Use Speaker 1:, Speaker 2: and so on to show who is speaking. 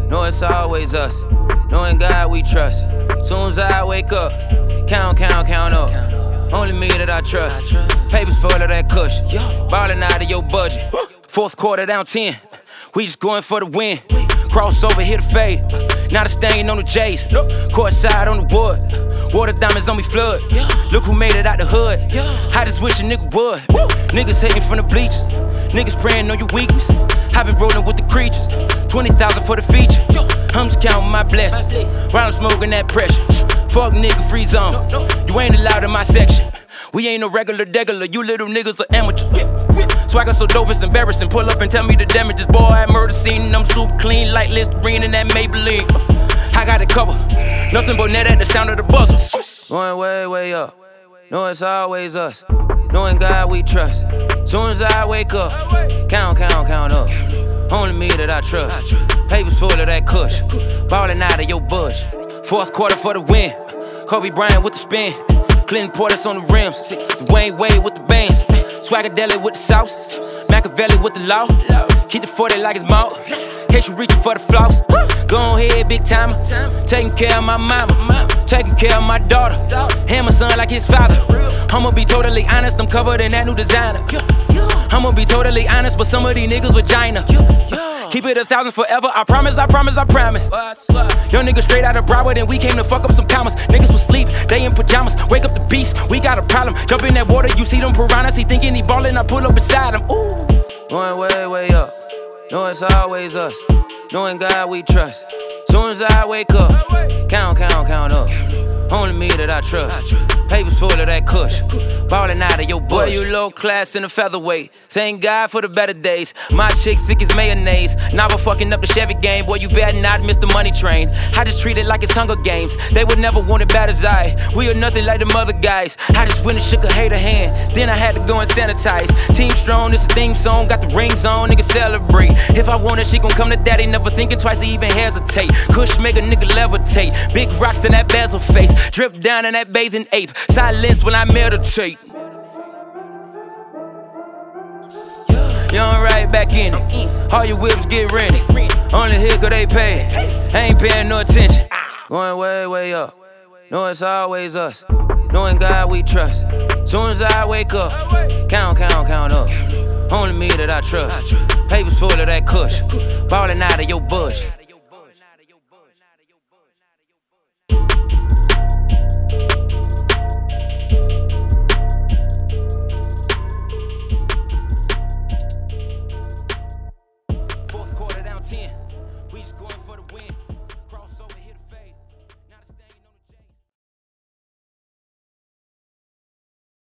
Speaker 1: know it's always us. Knowing God we trust. Soon as I wake up, count up. Only me that I trust. Papers full of that cushion. Ballin' out of your budget. Fourth quarter down 10. We just going for the win. Crossover, hit a fade. Not a stain on the J's. Court side on the wood. Water diamonds on me flood. Look who made it out the hood. I just wish a nigga would. Niggas hating from the bleachers. Niggas praying on your weakness. I been rolling with the creatures. 20,000 for the feature. I'm just counting my blessings. While I'm smoking that pressure. Fuck nigga, free zone. You ain't allowed in my section. We ain't no regular degular. You little niggas are amateurs. Swagger so dope it's embarrassing. Pull up and tell me the damages. Boy, at murder scene and I'm super clean like Listerine and that Maybelline. I got it covered. Nothing but net at the sound of the buzzer. Going way up. Know it's always us. Knowing God we trust. Soon as I wake up, count up. Only me that I trust. Papers full of that kush. Ballin' out of your bush. Fourth quarter for the win. Kobe Bryant with the spin. Clinton Portis on the rims. Dwayne Wade with the bands. Swaggadelic with the sauce. Machiavelli with the law. Keep the 40 like it's mouth. Case you reaching for the floss. Go ahead, big timer. Taking care of my mama. Taking care of my daughter. And my son like his father. I'ma be totally honest, I'm covered in that new designer. I'ma be totally honest, but some of these niggas vagina. Keep it 1,000 forever, I promise. Young niggas straight out of Broward and we came to fuck up some commas. Niggas was sleep, they in pajamas. Wake up the beast, we got a problem. Jump in that water, you see them piranhas. He thinking he ballin', I pull up beside him. Ooh. Going way up, know it's always us. Knowing God we trust. Soon as I wake up, count up. Only me that I trust. Papers full of that kush. Ballin' out of your bush. Boy, you low class in the featherweight. Thank God for the better days. My chick thick as mayonnaise. Now we're fucking up the Chevy game. Boy, you better not miss the money train. I just treat it like it's Hunger Games. They would never want it bad as I. We are nothing like them other guys. I just went and shook a hater hand. Then I had to go and sanitize. Team strong, this a theme song. Got the rings on, nigga celebrate. If I want it, she gon' come to daddy. Never thinking twice to even hesitate. Kush make a nigga levitate. Big rocks in that bezel face. Drip down in that bathing ape. Silence when I meditate. Young right back in it. All your whips get rented. Only here 'cause they pay. Ain't paying no attention. Going way up. Know it's always us. Knowing God we trust. Soon as I wake up, count up. Only me that I trust. Papers full of that kush. Ballin' out of your bush. Fourth quarter down 10.